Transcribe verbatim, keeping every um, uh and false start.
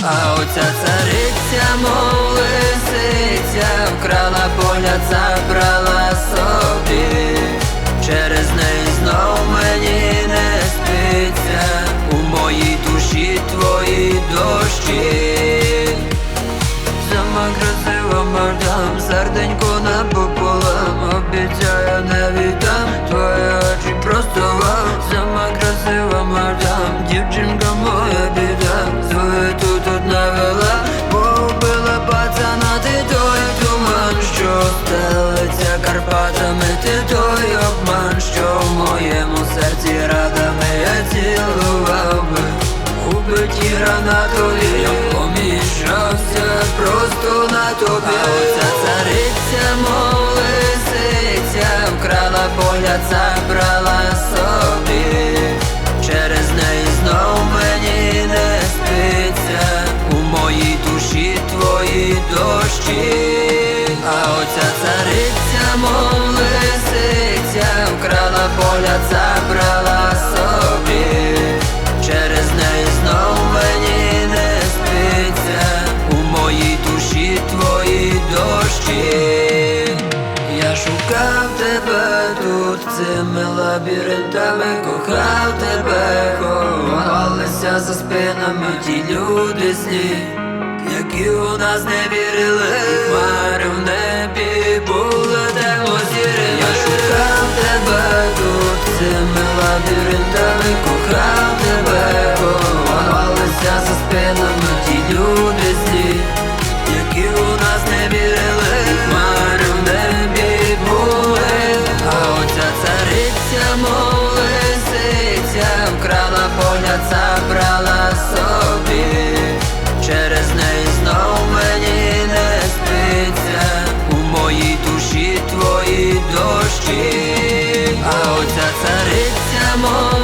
А оця цариця, мов лисиця, вкрала погляд, забрала собі. Через неї знов мені не спиться, у моїй душі твої дощі. Сама красива мадам, серденько напополам, обіцяю не віддам твої очі просто вам. Сама красива мадам, дівчинка моя біда, суету тут навела, побила пацана. Ти той туман, що стелиться Карпатами, ти той обман, що в моєму серці радами я цілував би. Убиті гранатові, я поміщався просто на тобі. А оця цариця, мов лисиця, вкрала погляд, забрала собі. Через неї знов мені не спиться, у моїй душі твої дощі. А оця цариця, мов лисиця, вкрала погляд, забрала собі. Через неї знов мені не спиться, у моїй душі твої дощі. Я шукав тебе тут цими лабіринтами, кохав тебе, ховалися за спинами ті люди злі, які у нас не вірили. Хмари в небі були темно-сірими. Я шукав тебе тут цими лабіринтами, кохав тебе, ховалися за спинами ті люди злі, які у нас не вірили. Хмари в небі були. А оця цариця, мов лисиця, вкрала погляд, забрала собі. Через неї знов мені не спиться, у моїй душі твої дощі. А оця цариця, мов